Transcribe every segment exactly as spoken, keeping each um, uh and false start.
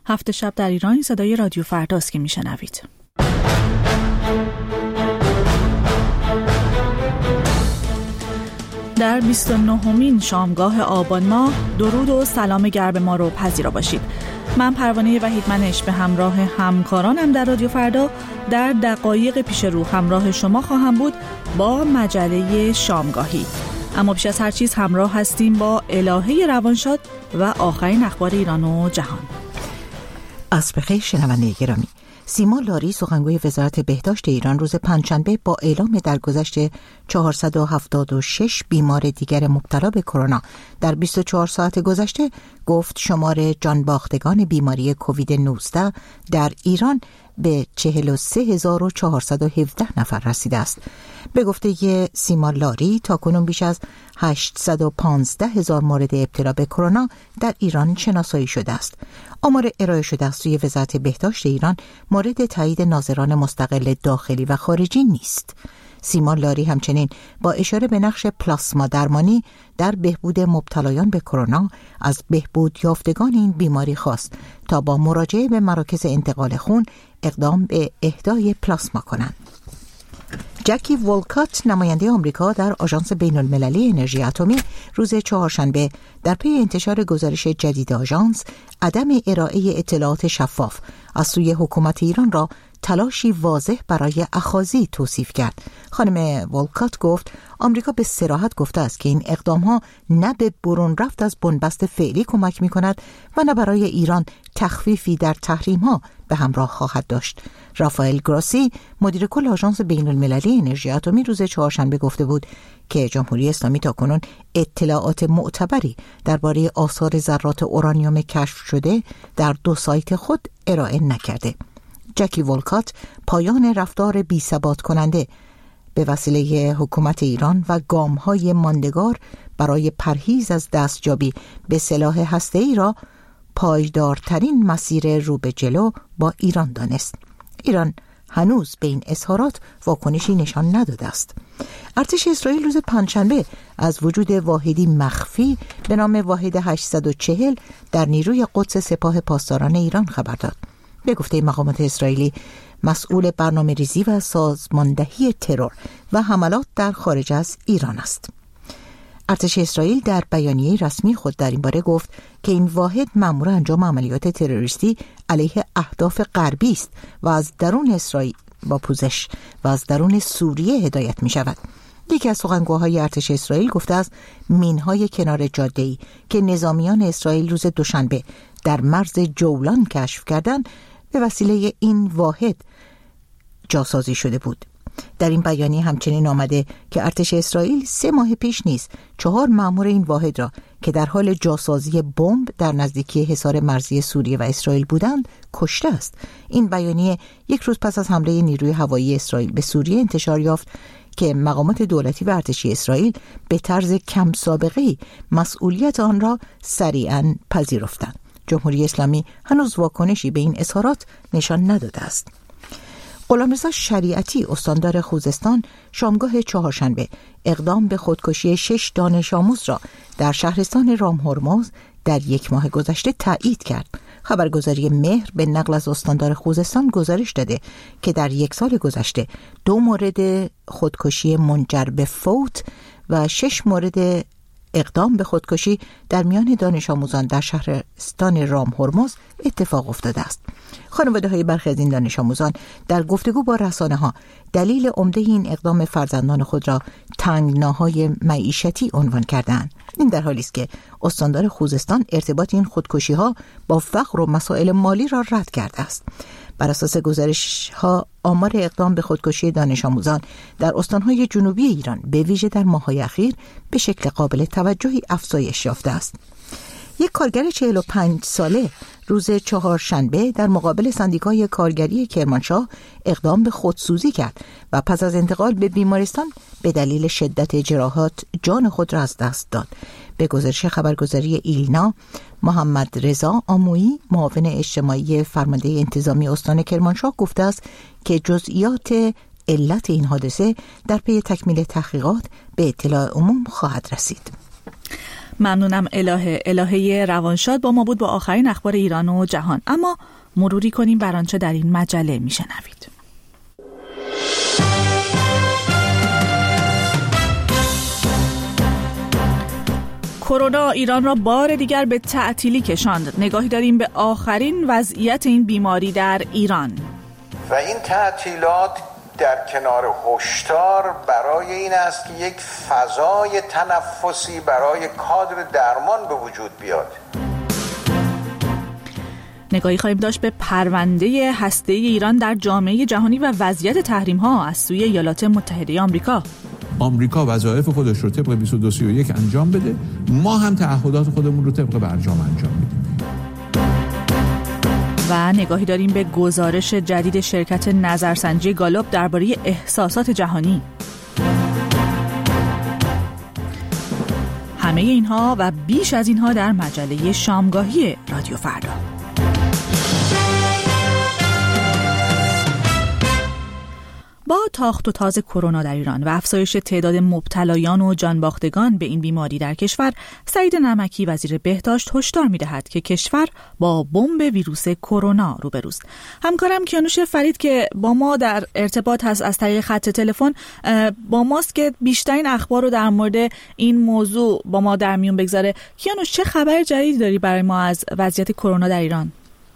هفت شب در ایران صدای رادیو فرداست که میشنوید. در بیست و نهمین شامگاه آبان ماه درود و سلام گرم ما رو پذیرا باشید. من پروانه وحیدمنش به همراه همکارانم در رادیو فردا در دقایق پیش رو همراه شما خواهم بود با مجله شامگاهی. اما پیش از هر چیز همراه هستیم با الهه روانشاد و آخرین اخبار ایران و جهان. عصر بخیر شنونده گرامی. سیما لاری سخنگوی وزارت بهداشت ایران روز پنجشنبه با اعلام درگذشت چهارصد و هفتاد و شش بیمار دیگر مبتلا به کرونا در بیست و چهار ساعت گذشته گفت شمار جانباختگان بیماری کووید نوزده در ایران به چهل و سه هزار و چهارصد و هفده نفر رسیده است. به گفته سیما لاری تاکنون بیش از هشتصد و پانزده هزار مورد ابتلا به کرونا در ایران شناسایی شده است. آمار ارائه شده از سوی وزارت بهداشت ایران مورد تایید ناظران مستقل داخلی و خارجی نیست. سیما لاری همچنین با اشاره به نقش پلاسما درمانی در بهبود مبتلایان به کرونا از بهبود یافتگان این بیماری خواست تا با مراجعه به مراکز انتقال خون اقدام به اهدای پلاسما کنند. جکی وولکات نماینده آمریکا در آژانس بین المللی انرژی اتمی روز چهارشنبه در پی انتشار گزارش جدید آژانس عدم ارائه اطلاعات شفاف از سوی حکومت ایران را تلاشی واضح برای اخاذی توصیف کرد. خانم وولکات گفت آمریکا به صراحت گفته است که این اقدام‌ها نه به برون رفت از بنبست فعلی کمک می‌کند و نه برای ایران تخفیفی در تحریم‌ها به همراه خواهد داشت. رافائل گراسی مدیر کل آژانس بین المللی انرژی اتمی روز چهارشنبه گفته بود که جمهوری اسلامی تاکنون اطلاعات معتبری درباره آثار ذرات اورانیوم کشف شده در دو سایت خود ارائه نکرده. جکی وولکات پایان رفتار بی ثبات کننده به وسیله حکومت ایران و گام‌های ماندگار برای پرهیز از دستیابی به سلاح هسته‌ای را پایدارترین مسیر رو به جلو با ایران دانست. ایران هنوز به این اظهارات واکنشی نشان نداده است. ارتش اسرائیل روز پنجشنبه از وجود واحدی مخفی به نام واحد هشتصد و چهل در نیروی قدس سپاه پاسداران ایران خبر داد. به گفته مقامات اسرائیلی مسئول برنامه ریزی و سازماندهی ترور و حملات در خارج از ایران است. ارتش اسرائیل در بیانیه رسمی خود در این باره گفت که این واحد مأمور انجام عملیات تروریستی علیه اهداف غربی است و از درون اسرائیل با پوزش و از درون سوریه هدایت می شود. یکی از سخنگوهای ارتش اسرائیل گفته است مین‌های کنار جاده‌ای که نظامیان اسرائیل روز دوشنبه در مرز جولان کشف کردند به وسیله این واحد جاسازی شده بود. در این بیانیه همچنین آمده که ارتش اسرائیل سه ماه پیش نیز چهار مأمور این واحد را که در حال جاسازی بمب در نزدیکی حصار مرزی سوریه و اسرائیل بودند کشته است. این بیانیه یک روز پس از حمله نیروی هوایی اسرائیل به سوریه انتشار یافت که مقامات دولتی و ارتشی اسرائیل به طرز کم سابقه‌ای مسئولیت آن را سریعاً پذیرفتند. جمهوری اسلامی هنوز واکنشی به این اظهارات نشان نداده است. غلامرضا شریعتی استاندار خوزستان شامگاه چهارشنبه اقدام به خودکشی شش دانش آموز را در شهرستان رامهرمز در یک ماه گذشته تایید کرد. خبرگزاری مهر به نقل از استاندار خوزستان گزارش داده که در یک سال گذشته دو مورد خودکشی منجر به فوت و شش مورد اقدام به خودکشی در میان دانش آموزان در شهرستان رامهرمز اتفاق افتاده است. خانواده های برخی از این دانش آموزان در گفتگو با رسانه ها دلیل عمده این اقدام فرزندان خود را تنگناهای معیشتی عنوان کردند. این در حالی است که استاندار خوزستان ارتباط این خودکشی ها با فقر و مسائل مالی را رد کرده است. بر اساس گزارش ها آمار اقدام به خودکشی دانش آموزان در استانهای جنوبی ایران به ویژه در ماه‌های اخیر به شکل قابل توجهی افزایش یافته است. یک کارگر چهل و پنج ساله روز چهارشنبه در مقابل سندیکای کارگری کرمانشاه اقدام به خودسوزی کرد و پس از انتقال به بیمارستان به دلیل شدت جراحات جان خود را از دست داد. به گزارش خبرگزاری ایلنا، محمد رضا آمویی معاون اجتماعی فرمانده انتظامی استان کرمانشاه گفته است که جزئیات علت این حادثه در پی تکمیل تحقیقات به اطلاع عموم خواهد رسید. ممنونم الهه. الهه روانشاد با ما بود با آخرین اخبار ایران و جهان. اما مروری کنیم بر آنچه در این مجله میشنوید. کرونا ایران را بار دیگر به تعطیلی کشاند. نگاهی داریم به آخرین وضعیت این بیماری در ایران. و این تعطیلات در کنار هشدار برای این است که یک فضای تنفسی برای کادر درمان به وجود بیاد. نگاهی خواهیم داشت به پرونده هسته‌ای ایران در جامعه جهانی و وضعیت تحریم‌ها از سوی ایالات متحده آمریکا. آمریکا وظایف خودش رو طبق بیست و دو سی و یک انجام بده، ما هم تعهدات خودمون رو طبق برجام انجام میدیم. و نگاهی داریم به گزارش جدید شرکت نظرسنجی گالوپ درباره احساسات جهانی. همه اینها و بیش از اینها در مجله شامگاهی رادیو فردا. با تاخت و تاز کرونا در ایران و افزایش تعداد مبتلایان و جانباختگان به این بیماری در کشور، سعید نمکی وزیر بهداشت هشدار می‌دهد که کشور با بمب ویروس کرونا روبروست. همکارم کیانوش فرید که با ما در ارتباط هست از طریق خط تلفن با ماست که بیشترین اخبار رو در مورد این موضوع با ما در میون بگذاره. کیانوش، چه خبر جدیدی داری برای ما از وضعیت کرونا در ایران؟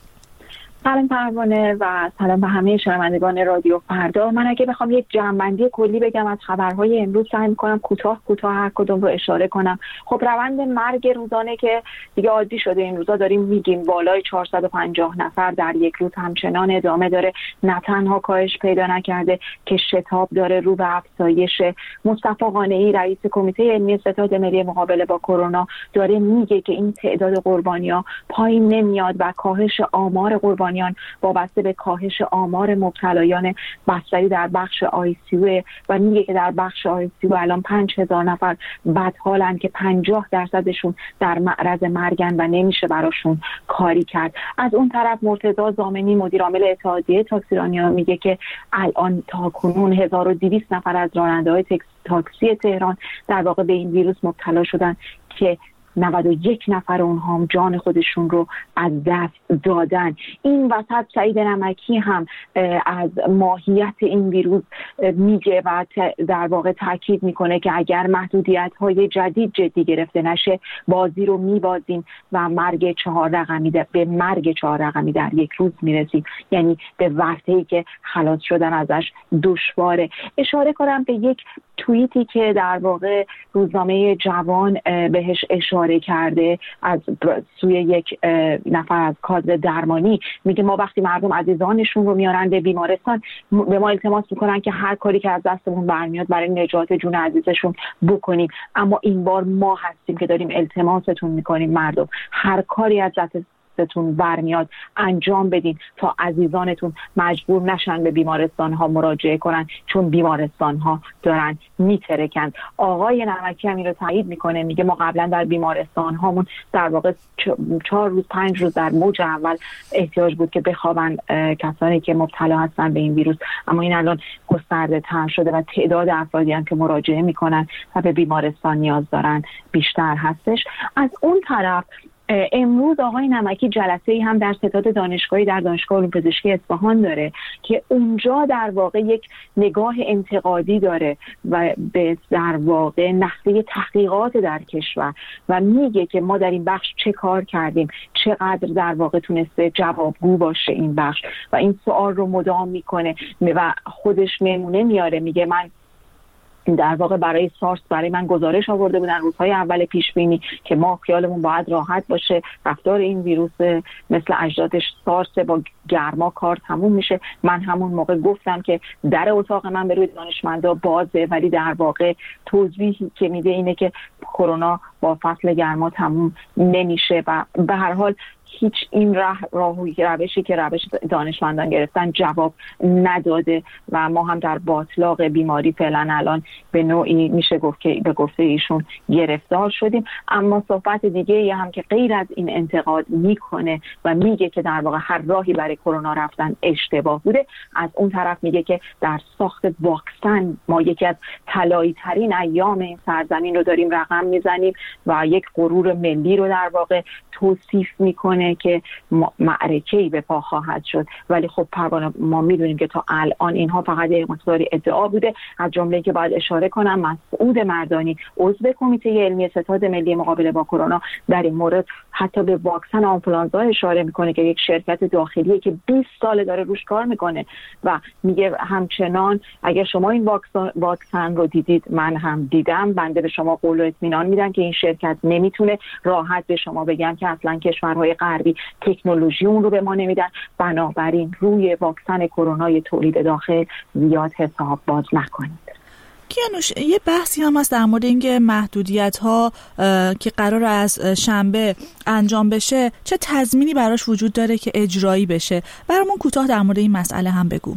سلام پروانه و سلام به همه شنوندگان رادیو فردا. من اگه بخوام یک جمع‌بندی کلی بگم از خبرهای امروز، سعی می‌کنم کوتاه کوتاه هر کدوم رو اشاره کنم. خب روند مرگ روزانه که دیگه عادی شده این روزا داریم میگیم، بالای چهارصد و پنجاه نفر در یک روز همچنان ادامه داره، نه تنها کاهش پیدا نکرده که شتاب داره رو به افزایش. مصطفی قانعی رئیس کمیته علمی ستاد ملی مقابله با کرونا داره میگه که این تعداد قربانی‌ها پایین نمیاد و کاهش آمار قربانیان وابسته به کاهش آمار مبتلایان بستری در بخش آی سی یو و میگه که در بخش آی سی یو الان پنج هزار نفر بدحالن که پنجاه درصدشون در معرض مرگن و نمیشه براشون کاری کرد. از اون طرف مرتضی ضامنی مدیر عامل اتحادیه تاکسیرانی‌ها میگه که الان تاکنون هزار و دویست نفر از راننده‌های تاکسی تهران در واقع به این ویروس مبتلا شدن که نود و یک نفر اونها هم جان خودشون رو از دست دادن. این وسط سعید نمکی هم از ماهیت این ویروس میگه و در واقع تاکید میکنه که اگر محدودیت‌های جدید جدی گرفته نشه بازی رو میبازیم و مرگ چهار رقمی به مرگ چهار رقمی در یک روز میرسیم، یعنی به ورطه‌ای که خلاص شدن ازش دشواره. اشاره کنم به یک توییتی که در واقع روزنامه جوان بهش اشاره کرده از سوی یک نفر از کادر درمانی. میگه ما وقتی مردم عزیزانشون رو میارن به بیمارستان به ما التماس میکنن که هر کاری که از دستمون برمیاد برای نجات جون عزیزشون بکنیم، اما این بار ما هستیم که داریم التماستون میکنیم مردم هر کاری از دست تون برمیاد انجام بدین تا عزیزانتون مجبور نشن به بیمارستان ها مراجعه کنن، چون بیمارستان ها دارن میترکن. آقای نمکی هم این رو تایید میکنه، میگه ما قبلا در بیمارستان هامون در واقع چهار روز پنج روز در موج اول احتیاج بود که بخوابن کسانی که مبتلا هستن به این ویروس، اما این الان گسترده تر شده و تعداد افرادی هم که مراجعه میکنن و به بیمارستان نیاز دارن بیشتر هستش. از اون طرف امروز آقای نمکی جلسه‌ای هم در ستاد دانشگاهی در دانشگاه علوم پزشکی اصفهان داره که اونجا در واقع یک نگاه انتقادی داره و به در واقع نحوه تحقیقات در کشور و میگه که ما در این بخش چه کار کردیم، چقدر در واقع تونسته جوابگو باشه این بخش و این سوال رو مدام میکنه و خودش نمونه میاره. میگه من در واقع برای سارس برای من گزارش آورده بودن روزهای اول پیش بینی که ما خیالمون باید راحت باشه، رفتار این ویروس مثل اجدادش سارس با گرما کار تموم میشه. من همون موقع گفتم که در اتاق من به روی دانشمندا بازه، ولی در واقع توضیحی که میده اینه که کرونا با فصل گرما تموم نمیشه و به هر حال هیچ این راه راهی روشی که روش دانشمندان گرفتن جواب نداده و ما هم در باطلاق بیماری فعلا الان به نوعی میشه گفت که به گفته ایشون گرفتار شدیم. اما صحبت دیگه ای هم که غیر از این انتقاد میکنه و میگه که در واقع هر راهی برای کرونا رفتن اشتباه بوده، از اون طرف میگه که در ساخت واکسن ما یکی از طلایی ترین ایام این سرزمین رو داریم رقم میزنیم و یک غرور ملی رو در واقع توصیف میکنه که معرکه‌ای به پا خواهد شد. ولی خب پروانه ما میدونیم که تا الان اینها فقط یک مقداری ادعا بوده. از جمله که باید اشاره کنم مسعود مردانی عضو کمیته علمی ستاد ملی مقابله با کرونا در این مورد حتی به واکسن آنفولانزا اشاره میکنه که یک شرکت داخلیه که بیست سال داره روش کار میکنه و میگه همچنان اگر شما این واکسن واکسن رو دیدید، من هم دیدم، بنده به شما قول و اطمینان میدم که این شرکت نمیتونه راحت به شما بگم که اصلا کشورهای غربی تکنولوژی اون رو به ما نمیدن. بنابراین روی واکسن کرونای تولید داخل زیاد حساب باز نکنید. کیانوش، یه بحثی هم هست در مورد اینکه محدودیت ها که قرار از شنبه انجام بشه چه تضمینی براش وجود داره که اجرایی بشه؟ برامون کوتاه در مورد این مسئله هم بگو.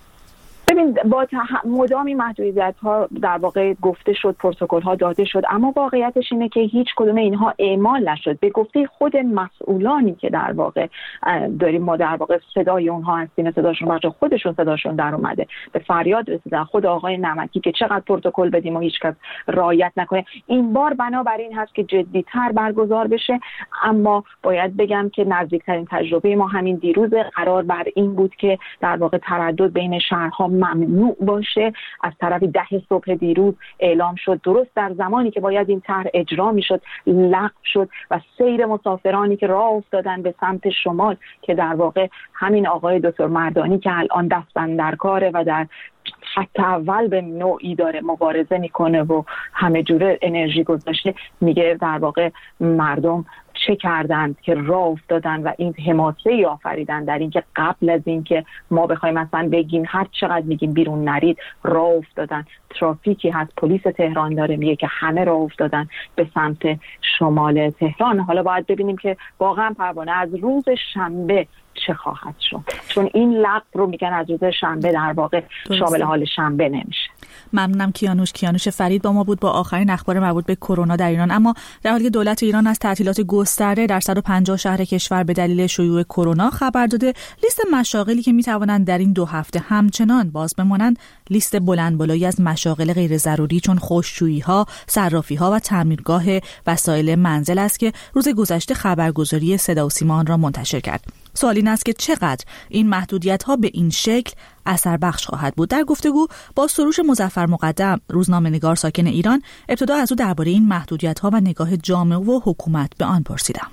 ببین با تح... مدامی محدودیت ها در واقع گفته شد، پروتکل ها داده شد، اما واقعیتش اینه که هیچ کدوم اینها اعمال نشد. به گفته خود مسئولانی که در واقع داریم ما در واقع صدای اونها هستیم، صداشون بچه خودشون صداشون در اومده، به فریاد رسیدن خود آقای نمکی که چقدر پروتکل بدیم و هیچ کس رعایت نکنه. این بار بنابراین هست که جدی‌تر برگزار بشه. اما باید بگم که نزدیکترین تجربه ما همین دیروز قرار بر این بود که در واقع تردد بین شهرها ممنوع باشه. از طرف ده صبح دیروز اعلام شد، درست در زمانی که باید این طرح اجرا میشد لغو شد و سیر مسافرانی که راه افتادن به سمت شمال که در واقع همین آقای دکتر مردانی که الان دست بندر کاره و در حتی اول به نوعی داره مبارزه میکنه و همه جوره انرژی گذاشته، میگه در واقع مردم چه کردند که راه افتادن و این حماسه آفریدن در اینکه قبل از اینکه ما بخوایم مثلا بگیم هر چقدر میگیم بیرون نرید، راه افتادن. ترافیکی هست، پلیس تهران داره میگه که همه راه افتادن به سمت شمال تهران. حالا باید ببینیم که واقعا پروانه از روز شنبه چه خواهد شد، چون این لغو رو میگن از روز شنبه در واقع شامل حال شنبه نمیشه. ممنونم. کیانوش کیانوش فرید با ما بود با آخرین اخبار مربوط به کرونا در ایران. اما در حالی که دولت ایران از تعطیلات گسترده در صد و پنجاه شهر کشور به دلیل شیوع کرونا خبر داده، لیست مشاغلی که میتوانند در این دو هفته همچنان باز بمانند لیست بلند بالایی از مشاغل غیر ضروری چون خشکشویی‌ها، صرافی‌ها و تعمیرگاه وسایل منزل است که روز گذشته خبرگزاری صدا و سیما آن را منتشر کرد. سوال این است که چقدر این محدودیت‌ها به این شکل اثر بخش خواهد بود. در گفتگو با سروش مظفر مقدم، روزنامه‌نگار ساکن ایران، ابتدا از او درباره این محدودیت‌ها و نگاه جامعه و حکومت به آن پرسیدم.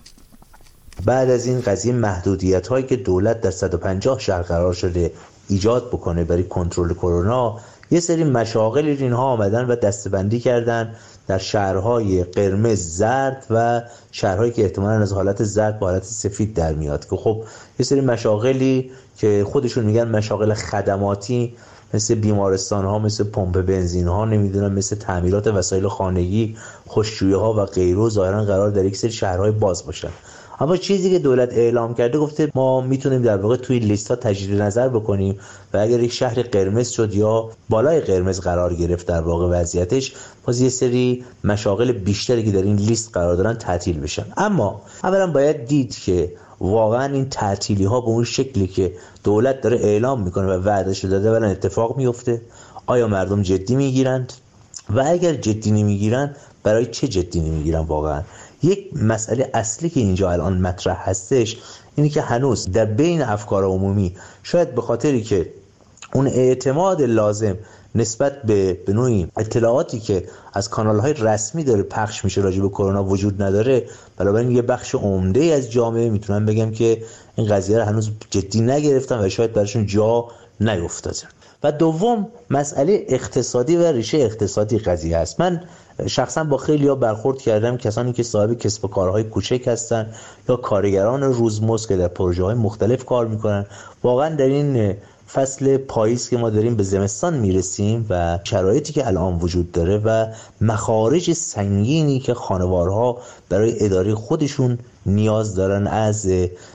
بعد از این قضیه محدودیت‌هایی که دولت در صد و پنجاه شهر قرار شده ایجاد بکنه برای کنترل کرونا، یه سری مشاغل اینها آمدن و دسته‌بندی کردن در شهرهای قرمز، زرد و شهرهایی که احتمالاً از حالت زرد به حالت سفید در میاد که خب یه سری مشاغلی که خودشون میگن مشاغل خدماتی مثل بیمارستان ها، مثل پمپ بنزین ها، نمیدونم مثل تعمیرات وسایل خانگی، خشکشویی ها و غیره ظاهرا قرار در یک سری شهرهای باز باشن. اما چیزی که دولت اعلام کرده، گفته ما میتونیم در واقع توی لیست ها تجدید نظر بکنیم و اگر یک شهر قرمز شد یا بالای قرمز قرار گرفت در واقع وضعیتش، باز یه سری مشاغل بیشتری که در این لیست قرار دارن تعطیل بشن. اما اولا باید دید که واقعا این تعطیلی ها به اون شکلی که دولت داره اعلام میکنه و وعدهش داده والا اتفاق میفته؟ آیا مردم جدی میگیرند؟ و اگر جدی نمیگیرن برای چه جدی نمیگیرن؟ واقعا یک مسئله اصلی که اینجا الان مطرح هستش اینه که هنوز در بین افکار عمومی، شاید به خاطری که اون اعتماد لازم نسبت به به نوعی اطلاعاتی که از کانال‌های رسمی داره پخش میشه راجع به کرونا وجود نداره، بنابراین یه بخش عمده از جامعه میتونن بگم که این قضیه رو هنوز جدی نگرفتن و شاید براشون جا نیفتاده. و دوم مسئله اقتصادی و ریشه اقتصادی قضیه است. من شخصا با خیلی‌ها برخورد کردم، کسانی که صاحب کسب و کارهای کوچک هستن یا کارگران روزمزد که در پروژه‌های مختلف کار میکنن، واقعا در این فصل پاییز که ما داریم به زمستان میرسیم و شرایطی که الان وجود داره و مخارج سنگینی که خانوارها برای اداره خودشون نیاز دارن از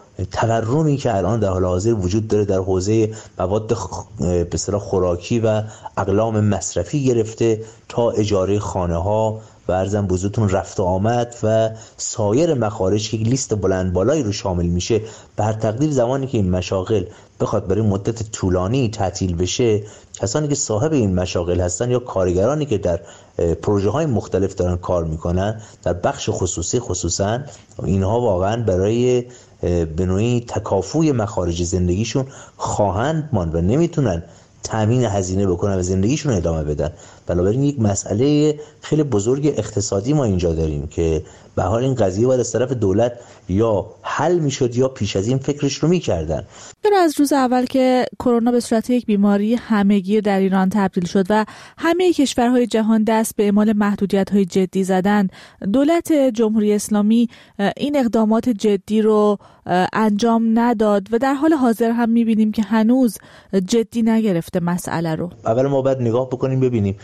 تورمی که الان در حال حاضر وجود داره در حوزه مواد به اصطلاح خوراکی و اقلام مصرفی گرفته تا اجاره خانه ها و عرضم بزرگتون رفت و آمد و سایر مخارج که لیست بلند بالایی رو شامل میشه، به هر تقدیر زمانی که این مشاغل بخواد برای مدت طولانی تعطیل بشه، کسانی که صاحب این مشاغل هستن یا کارگرانی که در پروژه های مختلف دارن کار میکنن در بخش خصوصی خصوصا، اینها واقعا برای به نوعی تکافوی مخارج زندگیشون خواهند ماند و نمیتونن تامین هزینه بکنن و زندگیشون ادامه بدن. بنابراین یک مسئله خیلی بزرگ اقتصادی ما اینجا داریم که به حال این قضیه باید از طرف دولت یا حل میشد یا پیش از این فکرش رو میکردن. چرا از روز اول که کرونا به صورت یک بیماری همه‌گیر در ایران تبدیل شد و همه کشورهای جهان دست به اعمال محدودیت‌های جدی زدند، دولت جمهوری اسلامی این اقدامات جدی رو انجام نداد و در حال حاضر هم می‌بینیم که هنوز جدی نگرفته مسئله رو؟ اول ما باید نگاه بکنیم ببینیم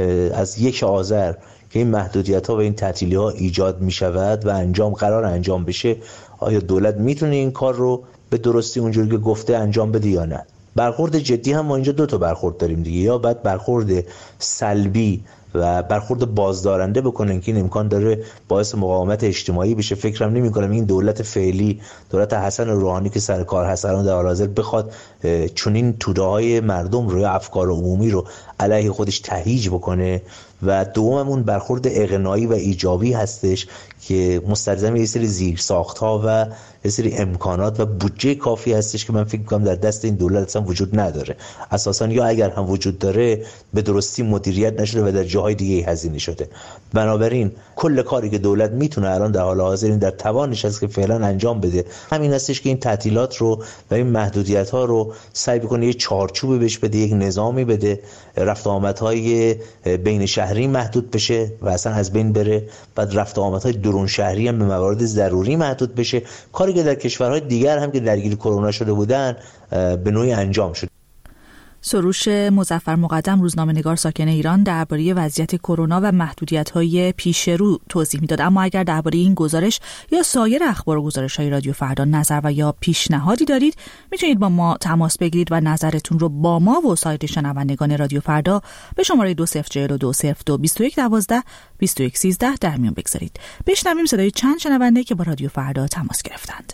از یک آذر که این محدودیت‌ها و این تعطیلی‌ها ایجاد می‌شود و انجام قرار انجام بشه، آیا دولت میتونه این کار رو به درستی اونجوری که گفته انجام بده یا نه؟ برخورد جدی هم ما اینجا دو تا برخورد داریم دیگه، یا بعد برخورد سلبی و برخورد بازدارنده بکنن که این امکان داره باعث مقاومت اجتماعی بشه. فکرم نمی کنم این دولت فعلی، دولت حسن روحانی که سر کار هست الان در حال حاضر بخواد چنین توده های مردم رو یا افکار عمومی رو علیه خودش تهییج بکنه. و دوممون برخورد اقناعی و ایجابی هستش که مستلزم یه سری زیرساخت‌ها و یه سری امکانات و بودجه کافی هستش که من فکر می‌کنم در دست این دولت اصلا وجود نداره. اساساً یا اگر هم وجود داره به درستی مدیریت نشده و در جاهای دیگه هزینه شده. بنابراین کل کاری که دولت میتونه الان در حال حاضر این در توانش هست که فعلا انجام بده همین هستش که این تعطیلات رو و این محدودیت‌ها رو سعی بکنه یه چارچوبی بهش بده، یک نظامی بده، رفت و آمدهای بین شهری محدود بشه و اصلا از بین بره، بعد رفت و آمدهای درون شهری هم به موارد ضروری محدود بشه، کاری که در کشورهای دیگر هم که درگیر کرونا شده بودن به نوعی انجام شد. سروش مظفر مقدم، روزنامه‌نگار ساکن ایران، درباره وضعیت کرونا و محدودیت‌های پیش رو توضیح میداد. اما اگر درباره این گزارش یا سایر اخبار و گزارش‌های رادیو فردا نظر و یا پیشنهادی دارید، میتونید با ما تماس بگیرید و نظرتون رو با ما و سایر شنوندگان رادیو فردا به شماره دو صفر چهل دو صفر دو بیست و یک دوازده بیست و یک سیزده در میون بگذارید. بشنویم صدای چند شنونده که با رادیو فردا تماس گرفتند.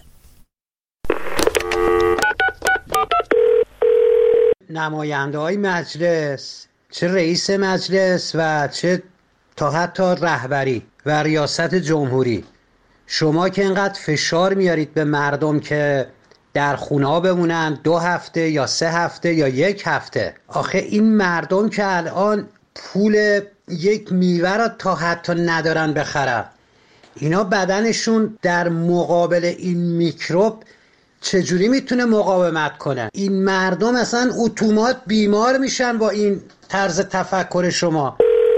نماینده های مجلس، چه رئیس مجلس و چه تا حتی رهبری و ریاست جمهوری، شما که اینقدر فشار میارید به مردم که در خونه ها بمونن دو هفته یا سه هفته یا یک هفته، آخه این مردم که الان پول یک میوه را تا حتی ندارن بخرن، اینا بدنشون در مقابل این میکروب چجوری میتونه مقاومت کنه؟ این مردم اصلا اتومات بیمار میشن با این طرز تفکر شما.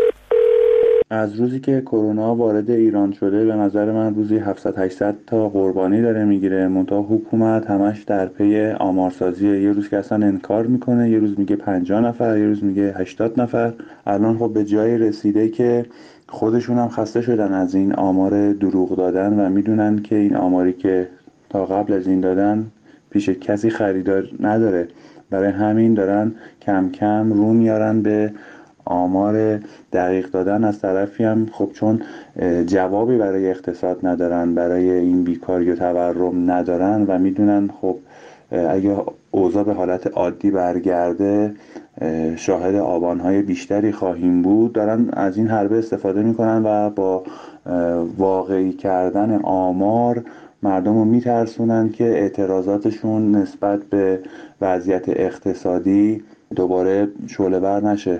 از روزی که کرونا وارد ایران شده به نظر من روزی هفتصد هشتصد تا قربانی داره میگیره، منتها حکومت همش در پی آمارسازیه. یه روز که اصلا انکار میکنه، یه روز میگه پنجاه نفر، یه روز میگه هشتاد نفر. الان خب به جایی رسیده که خودشون هم خسته شدن از این آمار دروغ دادن و میدونن که این آماری که تا قبل از این دادن پیش کسی خریدار نداره. برای همین دارن کم کم رو میارن به آمار دقیق دادن. از طرفی هم خب چون جوابی برای اقتصاد ندارن، برای این بیکاری و تورم ندارن و میدونن خب اگه اوضاع به حالت عادی برگرده شاهد آبانهای بیشتری خواهیم بود، دارن از این حربه استفاده میکنن و با واقعی کردن آمار مردم رو میترسونن که اعتراضاتشون نسبت به وضعیت اقتصادی دوباره شعله‌ور نشه.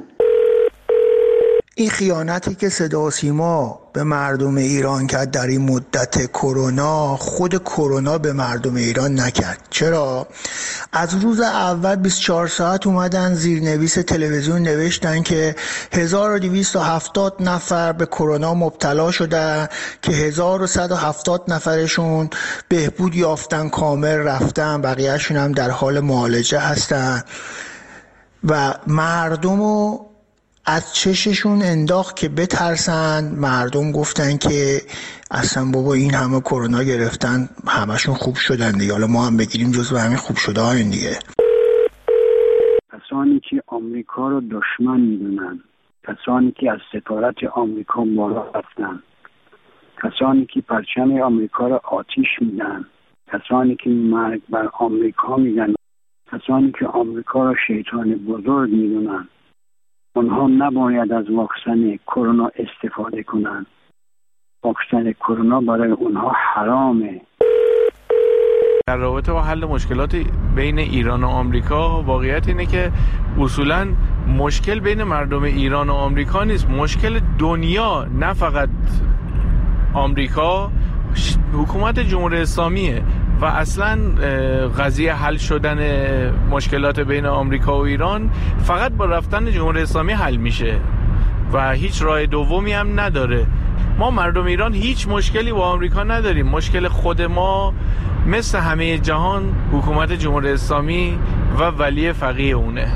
این خیانتی که صدا و سیما به مردم ایران کرد در این مدت کرونا، خود کرونا به مردم ایران نکرد. چرا؟ از روز اول بیست و چهار ساعت اومدن زیرنویس تلویزیون نوشتن که هزار و دویست و هفتاد نفر به کرونا مبتلا شدن که هزار و صد و هفتاد نفرشون بهبود یافتن، کامل رفتن، بقیهشون هم در حال معالجه هستن و مردم رو از چششون انداخت که بترسن. مردم گفتن که اصلا بابا این همه کرونا گرفتن همشون خوب شدن دیگه، حالا ما هم بگیریم جزو همین خوب شده ها این دیگه. کسانی که آمریکا رو دشمن میدونن، کسانی که از سفارت آمریکا بالا رفتن، کسانی که پرچم آمریکا رو آتیش میدن، کسانی که مرگ بر آمریکا میدن، کسانی که آمریکا رو شیطان بزرگ میدونن، اونها نباید از واکسن کرونا استفاده کنن. واکسن کرونا برای اونها حرامه. در رابطه با حل مشکلات بین ایران و آمریکا، واقعیت اینه که اصولاً مشکل بین مردم ایران و آمریکا نیست، مشکل دنیا، نه فقط آمریکا، حکومت جمهوری اسلامیه و اصلا قضیه حل شدن مشکلات بین آمریکا و ایران فقط با رفتن جمهوری اسلامی حل میشه و هیچ راه دومی هم نداره. ما مردم ایران هیچ مشکلی با آمریکا نداریم. مشکل خود ما مثل همه جهان حکومت جمهوری اسلامی و ولی فقیه اونه.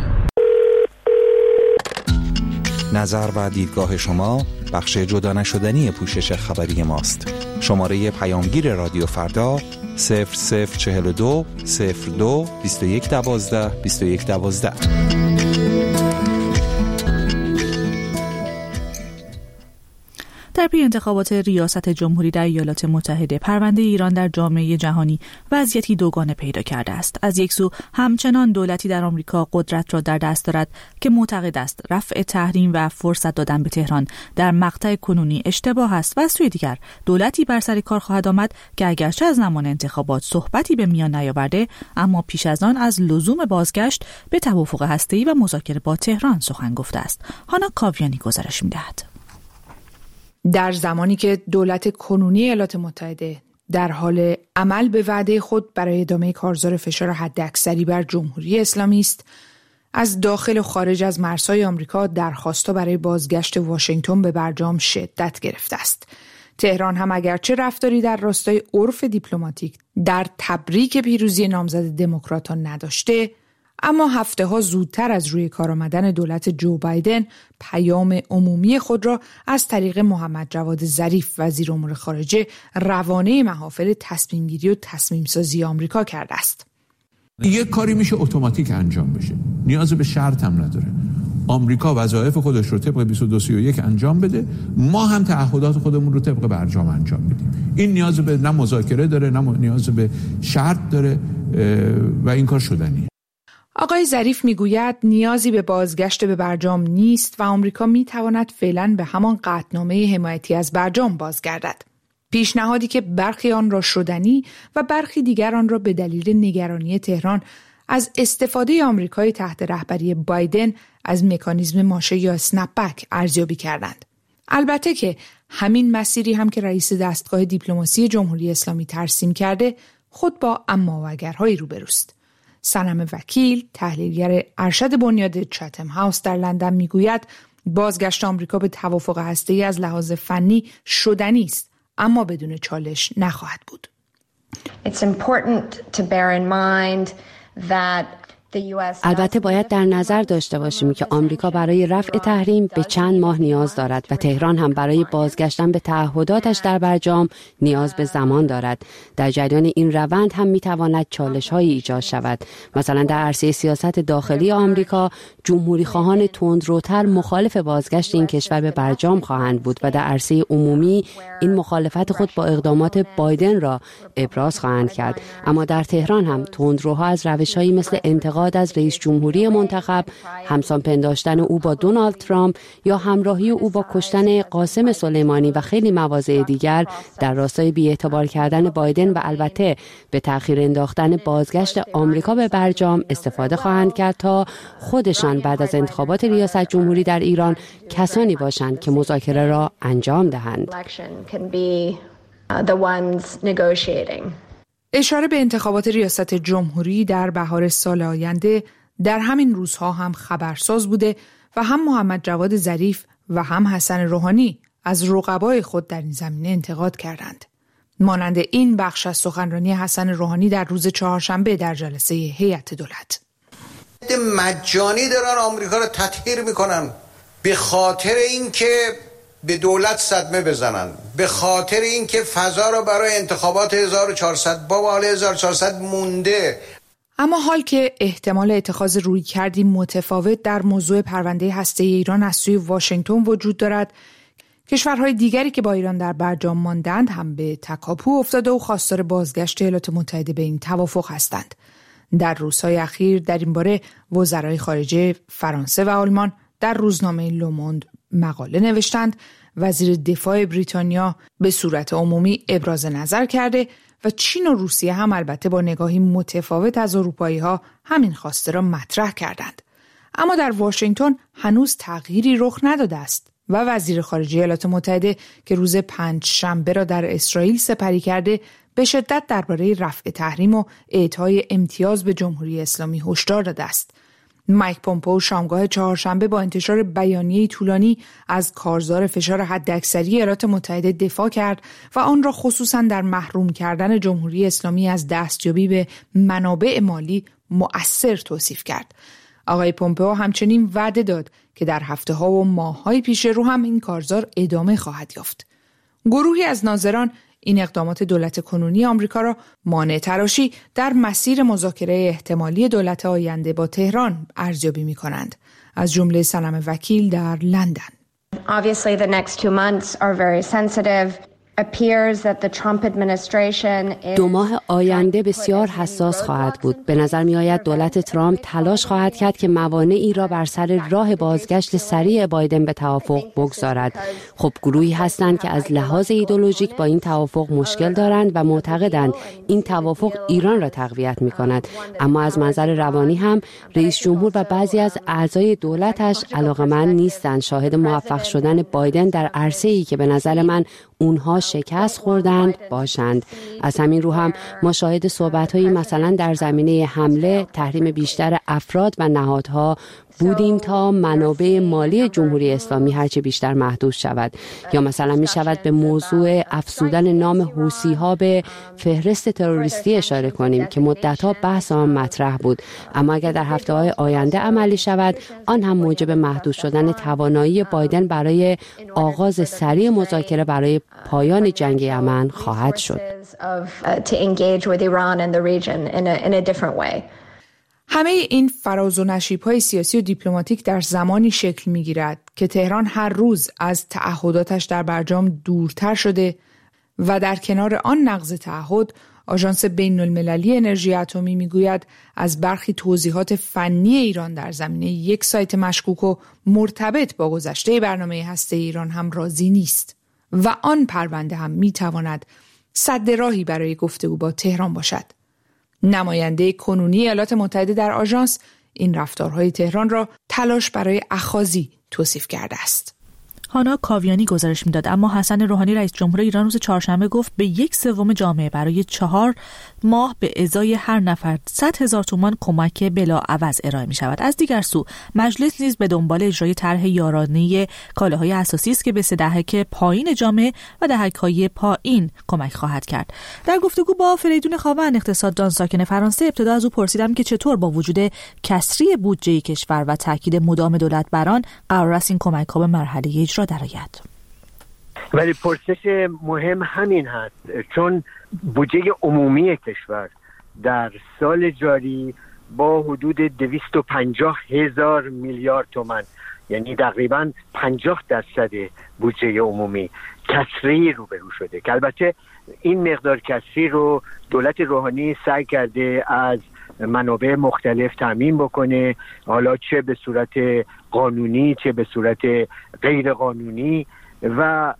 نظر و دیدگاه شما بخش جدا نشدنی پوشش خبری ماست. شماره پیامگیر رادیو فردا صفر صفر چهل و دو صفر دو بیست و یک دوازده بیست و یک دوازده. در پی انتخابات ریاست جمهوری در ایالات متحده، پرونده ایران در جامعه جهانی وضعیتی دوگانه پیدا کرده است. از یک سو همچنان دولتی در آمریکا قدرت را در دست دارد که معتقد است رفع تحریم و فرصت دادن به تهران در مقطع کنونی اشتباه است و از سوی دیگر دولتی بر سر کار خواهد آمد که اگرچه از زمان انتخابات صحبتی به میان نیاورده، اما پیش از آن از لزوم بازگشت به توافق هسته‌ای و مذاکره با تهران سخن گفته است. هانا کاویانی گزارش می‌دهد. در زمانی که دولت کنونی ایالات متحده در حال عمل به وعده خود برای ادامه کارزار فشار حداکثری بر جمهوری اسلامی است، از داخل و خارج از مرزهای آمریکا درخواست‌ها برای بازگشت واشنگتن به برجام شدت گرفته است. تهران هم اگرچه رفتاری در راستای عرف دیپلماتیک در تبریک پیروزی نامزد دموکراتان نداشته، اما هفته ها زودتر از روی کار آمدن دولت جو بایدن پیام عمومی خود را از طریق محمد جواد ظریف وزیر امور خارجه روانه محافل تصمیم گیری و تصمیم سازی آمریکا کرده است. یک کاری میشه اتوماتیک انجام بشه، نیاز به شرط هم نداره. آمریکا وظایف خودش رو طبق بیست و دو سی و یک انجام بده، ما هم تعهدات خودمون رو طبق برجام انجام بدیم. این نیاز به نه مذاکره داره نه نیاز به شرط داره و این کار شدنیه. آقای ظریف میگوید نیازی به بازگشت به برجام نیست و آمریکا میتواند فعلا به همان قطعنامه حمایتی از برجام بازگردد. پیشنهادی که برخی آن را شدنی و برخی دیگر آن را به دلیل نگرانی تهران از استفاده آمریکای تحت رهبری بایدن از مکانیزم ماشه یا اسنپ بک ارزیابی کردند. البته که همین مسیری هم که رئیس دستگاه دیپلماسی جمهوری اسلامی ترسیم کرده خود با اما و اگرهایی روبروست. صنم وکیل، تحلیلگر ارشد بنیاد چاتم هاوس در لندن میگوید بازگشت آمریکا به توافق هسته‌ای از لحاظ فنی شدنی است، اما بدون چالش نخواهد بود. It's important to bear in mind that البته باید در نظر داشته باشیم که آمریکا برای رفع تحریم به چند ماه نیاز دارد و تهران هم برای بازگشتن به تعهداتش در برجام نیاز به زمان دارد. در جریان این روند هم میتواند چالش‌هایی ایجاد شود. مثلا در عرصه سیاست داخلی آمریکا، جمهوری خواهان تندروتر مخالف بازگشت این کشور به برجام خواهند بود و در عرصه عمومی این مخالفت خود با اقدامات بایدن را ابراز خواهند کرد. اما در تهران هم تندروها از روش‌هایی مثل انتقاد از رئیس جمهوری منتخب، همسان پنداشتن او با دونالد ترامپ یا همراهی او با کشتن قاسم سلیمانی و خیلی مواضع دیگر در راستای بی‌اعتبار کردن بایدن و البته به تأخیر انداختن بازگشت آمریکا به برجام استفاده خواهند کرد تا خودشان بعد از انتخابات ریاست جمهوری در ایران کسانی باشند که مذاکره را انجام دهند. اشاره به انتخابات ریاست جمهوری در بهار سال آینده در همین روزها هم خبرساز بوده و هم محمد جواد ظریف و هم حسن روحانی از رقبای خود در این زمینه انتقاد کردند. مانند این بخش از سخنرانی حسن روحانی در روز چهارشنبه در جلسه هیئت دولت. مجانی دارن آمریکا رو تطهیر میکنن، به خاطر اینکه به دولت صدمه بزنن، به خاطر اینکه فضا رو برای انتخابات هزار و چهارصد با حال هزار و چهارصد مونده. اما حال که احتمال اتخاذ رویکردی متفاوت در موضوع پرونده هسته‌ای ایران از سوی واشنگتن وجود دارد، کشورهای دیگری که با ایران در برجام ماندند هم به تکاپو افتاده و خواستار بازگشت ایالات متحده به این توافق هستند. در روزهای اخیر در این باره وزرای خارجه فرانسه و آلمان در روزنامه لوموند مقاله نوشتند. وزیر دفاع بریتانیا به صورت عمومی ابراز نظر کرده و چین و روسیه هم البته با نگاهی متفاوت از اروپایی‌ها همین خواسته را مطرح کردند. اما در واشنگتن هنوز تغییری رخ نداده است و وزیر خارجه ایالات متحده که روز پنج شنبه را در اسرائیل سپری کرده به شدت درباره رفع تحریم و اعطای امتیاز به جمهوری اسلامی هشدار داده است. مایک پومپئو شامگاه چهارشنبه با انتشار بیانیه طولانی از کارزار فشار حداکثری ایالات متحده دفاع کرد و آن را خصوصاً در محروم کردن جمهوری اسلامی از دستیابی به منابع مالی مؤثر توصیف کرد. آقای پومپئو همچنین وعده داد که در هفته‌ها و ماه‌های پیش رو هم این کارزار ادامه خواهد یافت. گروهی از ناظران این اقدامات دولت کنونی آمریکا را مانع تراشی در مسیر مذاکره احتمالی دولت آینده با تهران ارزیابی می‌کنند، از جمله صنم وکیل در لندن. Obviously the next two months are very sensitive. دو ماه آینده بسیار حساس خواهد بود. به نظر می آید دولت ترامپ تلاش خواهد کرد که موانعی را بر سر راه بازگشت سریع بایدن به توافق بگذارد. خب گروهی هستند که از لحاظ ایدئولوژیک با این توافق مشکل دارند و معتقدند این توافق ایران را تقویت می کند. اما از منظر روانی هم رئیس جمهور و بعضی از اعضای دولتش علاقمند نیستند شاهد موفق شدن بایدن در عرصه‌ای که به نظر من اونها شکست خوردند باشند. از همین رو هم ما شاهد صحبت‌هایی مثلا در زمینه حمله، تحریم بیشتر افراد و نهادها بودیم تا منابع مالی جمهوری اسلامی هرچه بیشتر محدود شود، یا مثلا می شود به موضوع افزودن نام حوثی‌ها به فهرست تروریستی اشاره کنیم که مدت‌ها بحث آن مطرح بود، اما اگر در هفته‌های آینده عملی شود آن هم موجب محدود شدن توانایی بایدن برای آغاز سریع مذاکره برای پایان جنگ یمن خواهد شد. همه این فراز و نشیب‌های سیاسی و دیپلماتیک در زمانی شکل می‌گیرد که تهران هر روز از تعهداتش در برجام دورتر شده و در کنار آن نقض تعهد، آژانس بین‌المللی انرژی اتمی می‌گوید از برخی توضیحات فنی ایران در زمینه یک سایت مشکوک و مرتبط با گذشته برنامه هسته‌ای ایران هم راضی نیست و آن پرونده هم می‌تواند سد راهی برای گفتگو با تهران باشد. نماینده کنونی ایالات متحده در آژانس این رفتارهای تهران را تلاش برای اخاذی توصیف کرده است. هانا کاویانی گزارش میداد. اما حسن روحانی رئیس جمهور ایران روز چهارشنبه گفت به یک سوم جامعه برای چهار ماه به ازای هر نفر صد هزار تومان کمک بلا عوض ارائه می شود. از دیگر سو مجلس نیز به دنبال اجرای طرح یارانه کالاهای اساسی است که به سه دهک پایین جامعه و دهک‌های پایین کمک خواهد کرد. در گفتگو با فریدون خاوند اقتصاددان ساکن فرانسه ابتدا از او پرسیدم که چطور با وجود کسری بودجه کشور و تاکید مدام دولت بر آن قرار است این کمک‌ها به مرحله اجرا درآید. ولی پرسش مهم همین هست، چون بودجه عمومی کشور در سال جاری با حدود دویست و پنجاه هزار میلیارد تومان، یعنی تقریباً پنجاه درصد بودجه عمومی کسری روبرو شده که البته این مقدار کسری رو دولت روحانی سعی کرده از منابع مختلف تامین بکنه، حالا چه به صورت قانونی چه به صورت غیر قانونی، و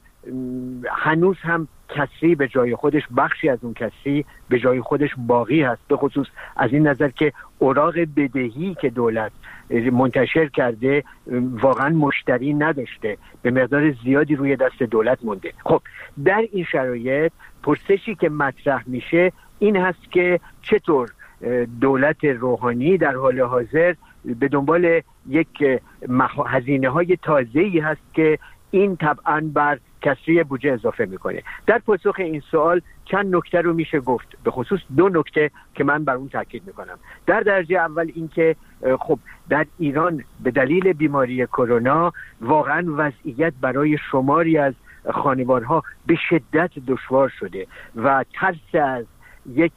هنوز هم کسری به جای خودش، بخشی از اون کسری به جای خودش باقی هست، به خصوص از این نظر که اوراق بدهی که دولت منتشر کرده واقعا مشتری نداشته، به مقدار زیادی روی دست دولت مونده. خب در این شرایط پرسشی که مطرح میشه این هست که چطور دولت روحانی در حال حاضر به دنبال یک هزینه های تازه‌ای هست که این طبعاً بر کسری بودجه اضافه میکنه. در پاسخ این سوال چند نکته رو میشه گفت، به خصوص دو نکته که من بر اون تاکید میکنم. در درجه اول این که خب در ایران به دلیل بیماری کرونا واقعا وضعیت برای شماری از خانوارها به شدت دشوار شده و ترس از یک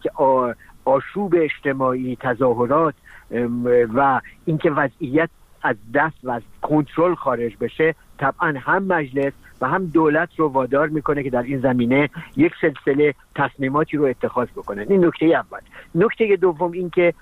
آشوب اجتماعی، تظاهرات و اینکه وضعیت از دست و از کنترل خارج بشه طبعا هم مجلس و هم دولت رو وادار میکنه که در این زمینه یک سلسله تصمیماتی رو اتخاذ بکنن. این نکته اول. نکته دوم این که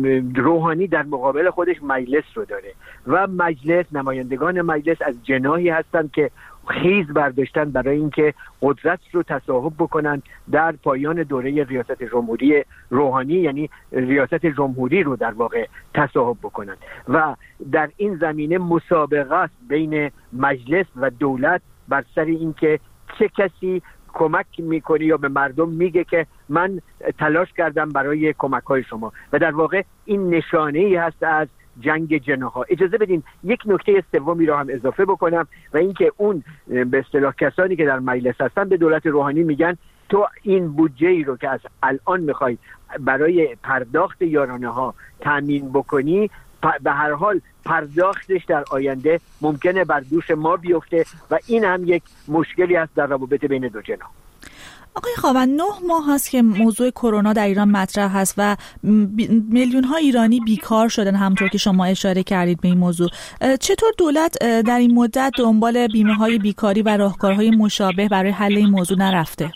روحانی در مقابل خودش مجلس رو داره و مجلس، نمایندگان مجلس از جناحی هستند که خیز برداشتن برای اینکه قدرت رو تصاحب بکنن در پایان دوره ریاست جمهوری روحانی، یعنی ریاست جمهوری رو در واقع تصاحب بکنن و در این زمینه مسابقه است بین مجلس و دولت بر سر اینکه چه کسی کمک میکنه یا به مردم میگه که من تلاش کردم برای کمک های شما و در واقع این نشانه ای هست از جنگ جناح‌ها. اجازه بدین یک نکته سومی رو هم اضافه بکنم و اینکه اون به اصطلاح کسانی که در مجلس هستن به دولت روحانی میگن تو این بودجه ای رو که از الان میخوای برای پرداخت یارانه ها تامین بکنی، به هر حال پرداختش در آینده ممکنه بر دوش ما بیفته و این هم یک مشکلی است در روابط بین دو جناح. آقای خاوند، نه ماه هست که موضوع کرونا در ایران مطرح هست و میلیون ها ایرانی بیکار شدن، همونطور که شما اشاره کردید به این موضوع. چطور دولت در این مدت دنبال بیمه های بیکاری و راهکارهای مشابه برای حل این موضوع نرفته؟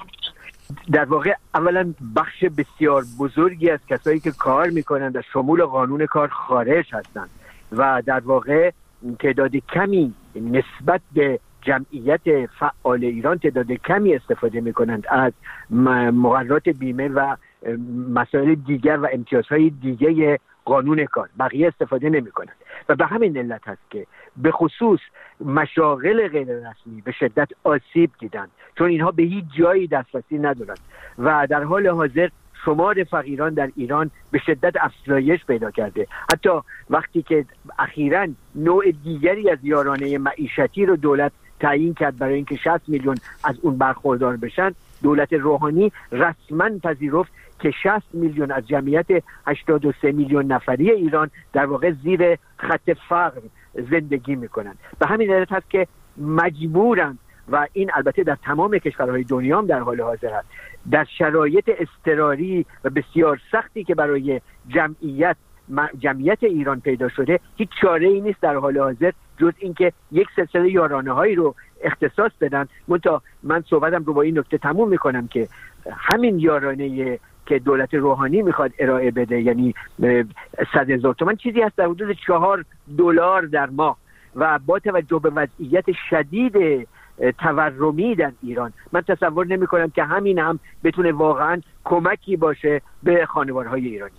در واقع اولا بخش بسیار بزرگی از کسایی که کار میکنند از شمول قانون کار خارج هستند و در واقع تعداد کمی نسبت به جمعیت فعال ایران تعداد کمی استفاده میکنند از مقررات بیمه و مسائل دیگر و امتیازهای دیگه قانون کار، بقیه استفاده نمیکنند و به همین علت هست که به خصوص مشاغل غیر رسمی به شدت آسیب دیدند، چون اینها به هیچ جایی دسترسی ندارند و در حال حاضر شمار فقیران در ایران به شدت افزایش پیدا کرده. حتی وقتی که اخیراً نوع دیگری از یارانه معیشتی رو دولت تعیین کرد برای اینکه شصت میلیون از اون برخوردار بشن، دولت روحانی رسما پذیرفت که شصت میلیون از جمعیت هشتاد و سه میلیون نفری ایران در واقع زیر خط فقر زندگی میکنن. به همین علت هست که مجبورن و این البته در تمام کشورهای دنیا هم در حال حاضر هست، در شرایط اضطراری و بسیار سختی که برای جمعیت جمعیت ایران پیدا شده، هیچ چاره ای نیست در حال حاضر جز اینکه یک سلسله یارانه هایی رو اختصاص بدن. منتها من صحبتم رو با این نکته تموم میکنم که همین یارانه که دولت روحانی میخواد ارائه بده، یعنی صد هزار تومان، چیزی هست در حدود چهار دلار در ماه و با توجه به وضعیت شدید تورمی در ایران من تصور نمی کنم که همین هم بتونه واقعا کمکی باشه به خانوارهای ایرانی.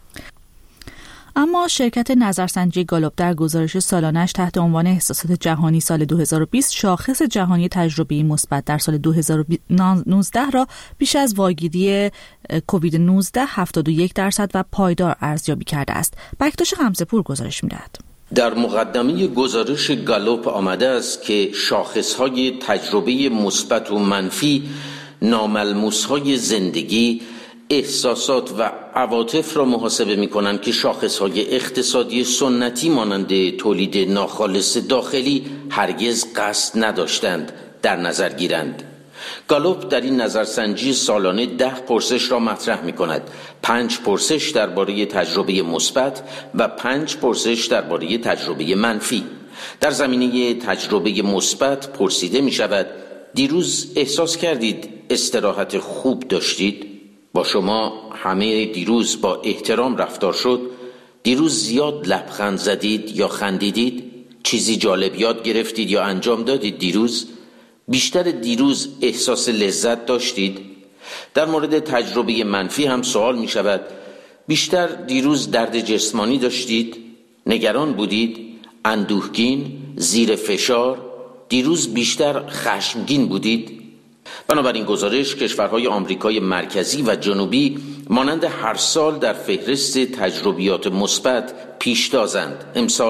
اما شرکت نظرسنجی گالوپ در گزارش سالانش تحت عنوان احساسات جهانی سال دو هزار و بیست شاخص جهانی تجربی مثبت در سال دو هزار و نوزده را بیش از واگیری کووید نوزده هفتاد و یک درصد و پایدار ارزیابی کرده است. بکتاش خمسه‌پور گزارش می‌دهد. در مقدمه گزارش گالوپ آمده است که شاخص‌های تجربه مثبت و منفی ناملموس‌های زندگی، احساسات و عواطف را محاسبه می‌کنند که شاخص‌های اقتصادی سنتی مانند تولید ناخالص داخلی هرگز قصد نداشتند در نظر گیرند. گالوپ در این نظرسنجی سالانه ده پرسش را مطرح می‌کند. پنج پرسش درباره تجربه مثبت و پنج پرسش درباره تجربه منفی. در زمینه تجربه مثبت پرسیده می‌شود: دیروز احساس کردید استراحت خوب داشتید؟ با شما همه دیروز با احترام رفتار شد؟ دیروز زیاد لبخند زدید یا خندیدید؟ چیزی جالب یاد گرفتید یا انجام دادید دیروز؟ بیشتر دیروز احساس لذت داشتید؟ در مورد تجربه منفی هم سوال می شود: بیشتر دیروز درد جسمانی داشتید؟ نگران بودید؟ اندوهگین؟ زیر فشار؟ دیروز بیشتر خشمگین بودید؟ بنابراین گزارش کشورهای آمریکای مرکزی و جنوبی مانند هر سال در فهرست تجربیات مثبت پیشتازند. امسال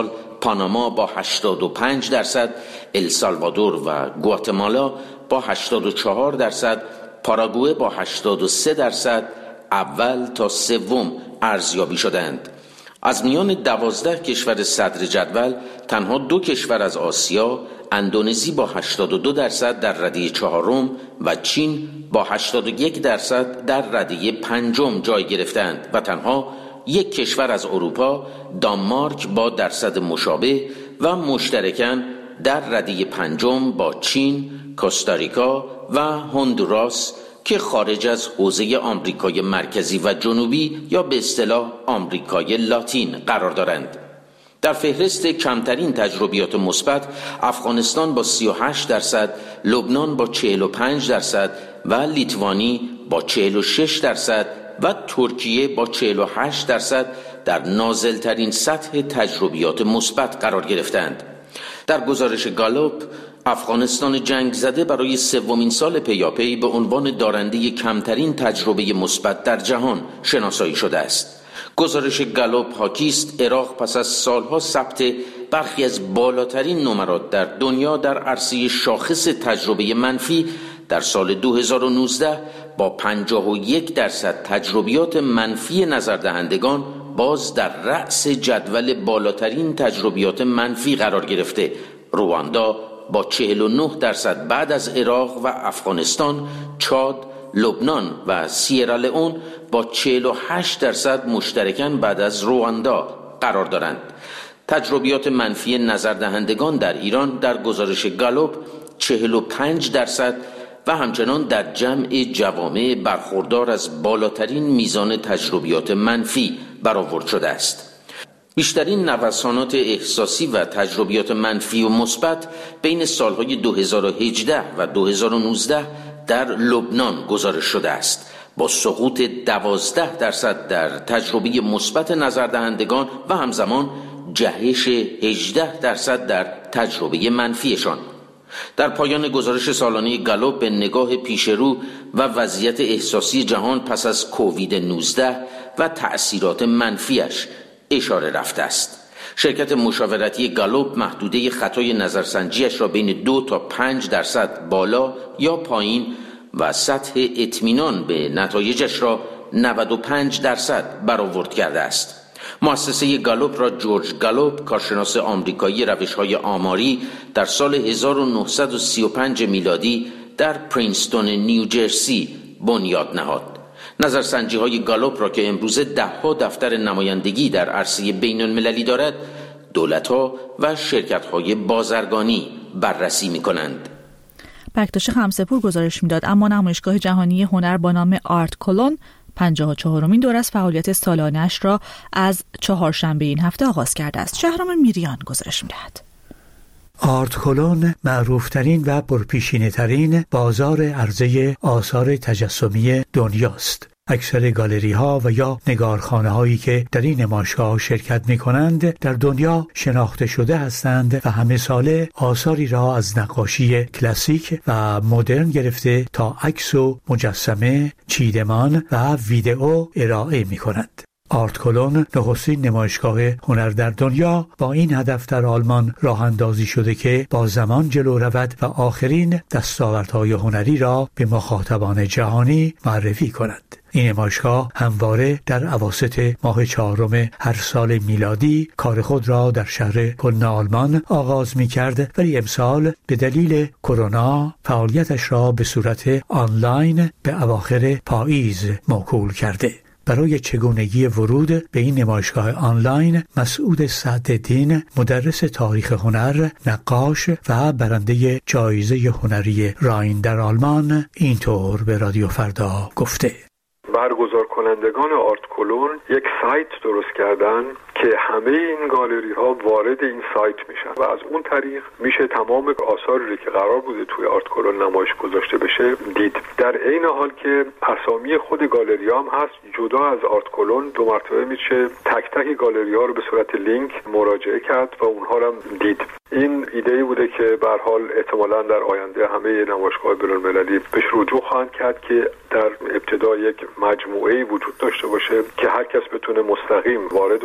پاناما با هشتاد و پنج درصد، السالوادور و گواتمالا با هشتاد و چهار درصد، پاراگوئه با هشتاد و سه درصد اول تا سوم ارزیابی شدند. از میان دوازده کشور صدر جدول تنها دو کشور از آسیا، اندونزی با هشتاد و دو درصد در رده چهارم و چین با هشتاد و یک درصد در رده پنجم جای گرفتند و تنها یک کشور از اروپا، دانمارک با درصد مشابه و مشترکاً در رده پنجم با چین، کوستاریکا و هندوراس که خارج از حوزه آمریکای مرکزی و جنوبی یا به اصطلاح آمریکای لاتین قرار دارند. در فهرست کمترین تجربیات مثبت افغانستان با سی و هشت درصد، لبنان با چهل و پنج درصد و لیتوانی با چهل و شش درصد و ترکیه با چهل و هشت درصد در نازلترین سطح تجربیات مثبت قرار گرفتند. در گزارش گالوپ افغانستان جنگ زده برای سومین سال پیاپی به عنوان دارنده کمترین تجربه مثبت در جهان شناسایی شده است. گزارش گالوپ حاکی است عراق پس از سالها ثبت برخی از بالاترین نمرات در دنیا در عرصه شاخص تجربه منفی در سال دو هزار و نوزده با پنجاه و یک درصد تجربیات منفی نظردهندگان باز در رأس جدول بالاترین تجربیات منفی قرار گرفته. رواندا با چهل و نه درصد بعد از عراق و افغانستان، چاد، لبنان و سیرالئون با چهل و هشت درصد مشترکاً بعد از رواندا قرار دارند. تجربیات منفی نظردهندگان در ایران در گزارش گالوپ چهل و پنج درصد و همچنان در جمع جوامع برخوردار از بالاترین میزان تجربیات منفی برآورد شده است. بیشترین نوسانات احساسی و تجربیات منفی و مثبت بین سالهای دو هزار و هجده و دو هزار و نوزده در لبنان گزارش شده است با سقوط دوازده درصد در تجربه مثبت نظردهندگان و همزمان جهش هجده درصد در تجربه منفیشان. در پایان گزارش سالانه گالوپ به نگاه پیشرو و وضعیت احساسی جهان پس از کووید نوزده و تأثیرات منفیش اشاره رفته است. شرکت مشاورتی گالوپ محدوده خطای نظرسنجیش را بین دو تا پنج درصد بالا یا پایین و سطح اطمینان به نتایجش را نود و پنج درصد برآورد کرده است. مؤسسه گالوپ را جورج گالوپ، کارشناس آمریکایی روش‌های آماری، در سال هزار و نهصد و سی و پنج میلادی در پرینستون نیوجرسی بنیاد نهاد. نظرسنجی های گالوپ را که امروزه ده ها دفتر نمایندگی در عرصه بین المللی دارد، دولت ها و شرکت های بازرگانی بررسی می کنند. بکتاش خمسپور گزارش میداد اما نمایشگاه جهانی هنر با نام آرت کلون پنجاه و چهارمین دور از فعالیت سالانه‌اش را از چهارشنبه این هفته آغاز کرده است. شهرام میریان گزارش میدهد. آرت کلون معروفترین و پرپیشینه‌ترین بازار عرضه آثار تجسمی دنیاست. اکثر گالری ها و یا نگارخانه هایی که در این نمایشگاه شرکت می کنند در دنیا شناخته شده هستند و همه ساله آثاری را از نقاشی کلاسیک و مدرن گرفته تا عکس و مجسمه، چیدمان و ویدئو ارائه می کنند. آرت کلون نخستین نمایشگاه هنر در دنیا با این هدف در آلمان راه اندازی شده که با زمان جلو رود و آخرین دستاوردهای هنری را به مخاطبان جهانی معرفی کند. این نمایشگاه همواره در اواسط ماه چهارم هر سال میلادی کار خود را در شهر کلن آلمان آغاز می کرد، ولی امسال به دلیل کرونا فعالیتش را به صورت آنلاین به اواخر پاییز موکول کرده. برای چگونگی ورود به این نمایشگاه آنلاین مسعود سعدالدین، مدرس تاریخ هنر، نقاش و برنده جایزه هنری راین در آلمان، اینطور به رادیو فردا گفته: برگزار کنندگان آرت کلون یک سایت درست کردن که همه این گالری ها وارد این سایت میشن و از اون طریق میشه تمام آثاری که قرار بوده توی آرت کلون نمایش گذاشته بشه دید. در عین حال که اسامی خود گالری ها هم هست، جدا از آرت کلون دو مرتبه میشه تک تک گالری ها رو به صورت لینک مراجعه کرد و اونها رو هم دید. این ایده بوده که به هر حال احتمالاً در آینده همه نمایشگاه بین‌المللی بهش رجوع خواهند کرد که در ابتدا یک مجموعه‌ای وجود داشته باشه که هر کس بتونه مستقیم وارد اون مجموعه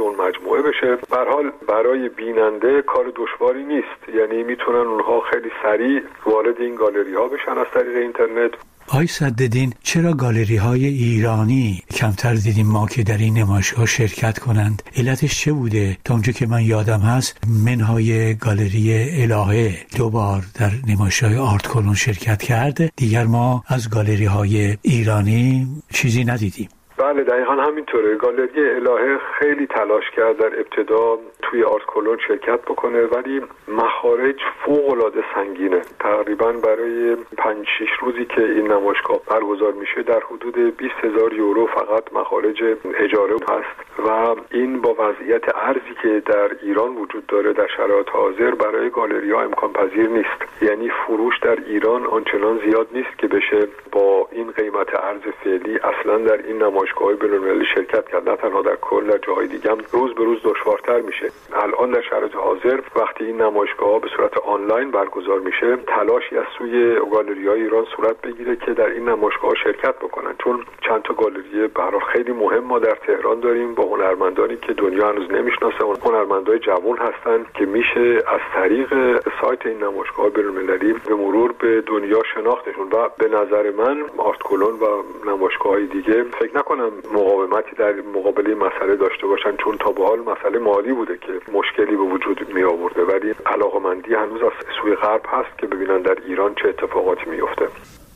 مجموعه بشه. به هر حال برای بیننده کار دشواری نیست، یعنی میتونن اونها خیلی سریع وارد این گالری ها بشن از طریق اینترنت. آقای سددین، چرا گالری های ایرانی کمتر دیدیم ما که در این نمایشگاه شرکت کنند؟ علتش چه بوده؟ تا اونجا که من یادم هست منهای گالری الهه دو بار در نمایشگاه آرت کلون شرکت کرده، دیگر ما از گالری های ایرانی چیزی ندیدیم. بله دقیقا همینطوره. گالری الهه خیلی تلاش کرد در ابتدا توی آرت کلون شرکت بکنه، ولی مخارج فوق‌العاده سنگینه. تقریبا برای پنج شش روزی که این نمایشگاه برگزار میشه در حدود بیست هزار یورو فقط مخارج اجاره هست و این با وضعیت ارزی که در ایران وجود داره در شرایط حاضر برای گالری ها امکان پذیر نیست. یعنی فروش در ایران آنچنان زیاد نیست که بشه با این قیمت ارز فعلی اصلا در این نمایشگاه بین‌المللی شرکت کرد. نه تنها در کل، در جاهای دیگه هم روز به روز دشوارتر میشه. الان در شرایط حاضر وقتی این نمایشگاه ها به صورت آنلاین برگزار میشه، تلاشی از سوی گالری های ایران صورت بگیره که در این نمایشگاه شرکت بکنن، چون چند تا گالری برای خیلی مهم ما در تهران داریم با هنرمندانی که دنیا هنوز نمیشناسه، اون هنرمندای جوان هستن که میشه از طریق سایت این نمایشگاه بین‌المللی به مرور به دنیا شناختشون. و به نظر من آرت کلون و نمایشگاه‌های دیگه فکر نکنم مقاومتی در مقابل این مسئله داشته باشن، چون تا به حال مسئله مالی بوده که مشکلی به وجود می آورده، ولی علاقمندی هنوز از سوی غرب هست که ببینن در ایران چه اتفاقاتی میفته.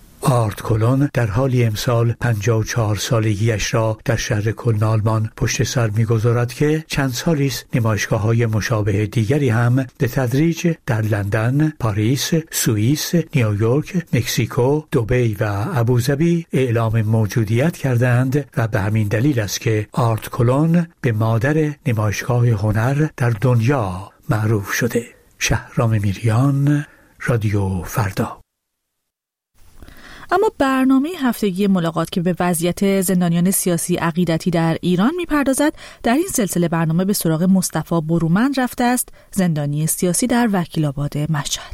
آرت کلون در حالی امسال پنجاه و چهار سالگیش را در شهر کلن آلمان پشت سر می‌گذارد که چند سالی است نمایشگاه‌های مشابه دیگری هم به تدریج در لندن، پاریس، سوئیس، نیویورک، مکزیکو، دبی و ابوظبی اعلام موجودیت کردند و به همین دلیل است که آرت کلون به مادر نمایشگاه هنر در دنیا معروف شده. شهرام میریان، رادیو فردا. اما برنامه هفتگی ملاقات که به وضعیت زندانیان سیاسی عقیدتی در ایران میپردازد، در این سلسله برنامه به سراغ مصطفی برومند رفته است، زندانی سیاسی در وکیل‌آباد مشهد.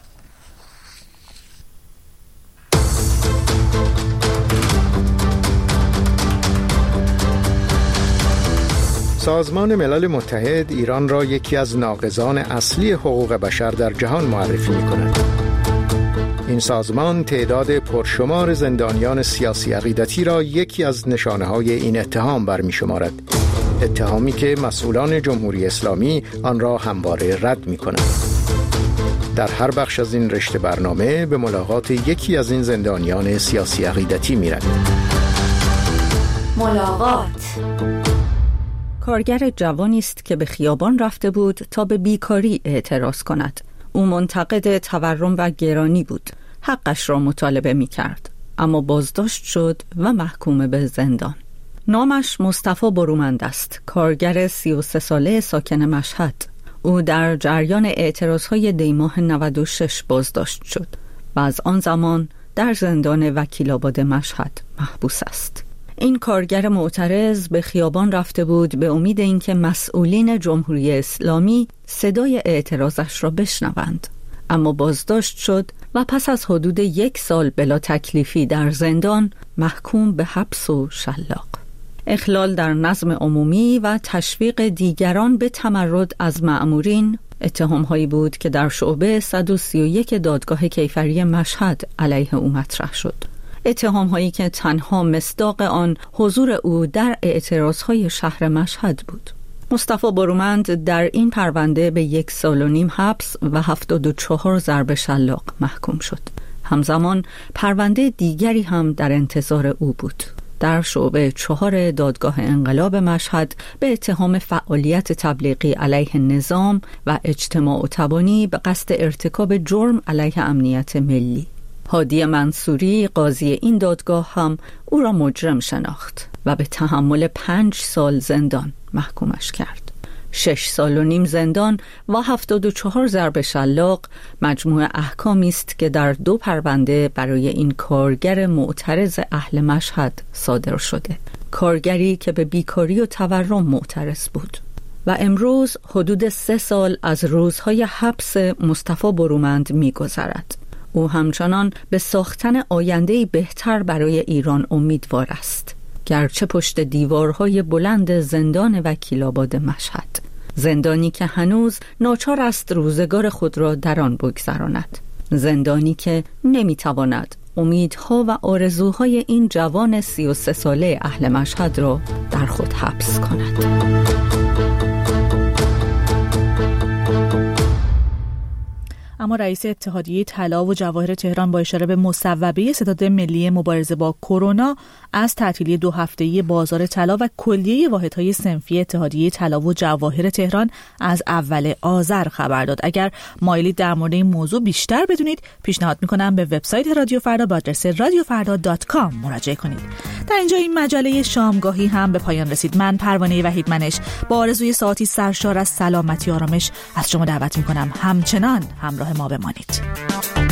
سازمان ملل متحد ایران را یکی از ناقضان اصلی حقوق بشر در جهان معرفی می‌کند. این سازمان تعداد پرشمار زندانیان سیاسی عقیدتی را یکی از نشانه‌های این اتهام برمی‌شمارد. اتهامی که مسئولان جمهوری اسلامی آن را همواره رد می‌کنند. در هر بخش از این رشته برنامه به ملاقات یکی از این زندانیان سیاسی عقیدتی می‌رویم. ملاقات. کارگر جوانی است که به خیابان رفته بود تا به بیکاری اعتراض کند. او منتقد تورم و گرانی بود. حقش را مطالبه می کرد، اما بازداشت شد و محکوم به زندان. نامش مصطفی برومند است، کارگر سی و سه ساله ساکن مشهد. او در جریان اعتراضهای دیماه نود و شش بازداشت شد و از آن زمان در زندان وکیل‌آباد مشهد محبوس است. این کارگر معترض به خیابان رفته بود به امید اینکه مسئولین جمهوری اسلامی صدای اعتراضش را بشنوند، اما بازداشت شد و پس از حدود یک سال بلا تکلیفی در زندان محکوم به حبس و شلاق. اخلال در نظم عمومی و تشویق دیگران به تمرد از مأمورین اتهام‌هایی بود که در شعبه صد و سی و یک دادگاه کیفری مشهد علیه او مطرح شد. اتهام هایی که تنها مصداق آن حضور او در اعتراضهای شهر مشهد بود. مصطفی برومند در این پرونده به یک سال و نیم حبس و هفتاد و چهار ضرب شلاق محکوم شد. همزمان پرونده دیگری هم در انتظار او بود. در شعبه چهار دادگاه انقلاب مشهد به اتهام فعالیت تبلیغی علیه نظام و اجتماع و تبانی به قصد ارتکاب جرم علیه امنیت ملی. هادی منصوری قاضی این دادگاه هم او را مجرم شناخت و به تحمل پنج سال زندان محکومش کرد. شش سال و نیم زندان و هفتاد و چهار ضرب شلاق مجموع احکامی است که در دو پرونده برای این کارگر معترض اهل مشهد صادر شده. کارگری که به بیکاری و تورم معترض بود و امروز حدود سه سال از روزهای حبس مصطفی برومند می‌گذرد. او همچنان به ساختن آینده‌ای بهتر برای ایران امیدوار است. گرچه پشت دیوارهای بلند زندان وکیل‌آباد مشهد، زندانی که هنوز ناچار است روزگار خود را در آن بگذراند، زندانی که نمیتواند امیدها و آرزوهای این جوان سی و سه ساله اهل مشهد را در خود حبس کند. اما رئیس اتحادیه طلا و جواهر تهران با اشاره به مصوبه ستاد ملی مبارزه با کرونا از تعطیلی دو هفته‌ای بازار طلا و کلیه واحدهای صنفی اتحادیه طلا و جواهر تهران از اول آذر خبر داد. اگر مایلید در مورد این موضوع بیشتر بدونید، پیشنهاد میکنم به وبسایت رادیو فردا با آدرس رادیو فردا دات کام مراجعه کنید. در اینجا این مجله شامگاهی هم به پایان رسید. من پروانه وحید منش با آرزوی ساعتی سرشار از سلامتی و آرامش از شما دعوت میکنم همچنان همراه ما بمانید.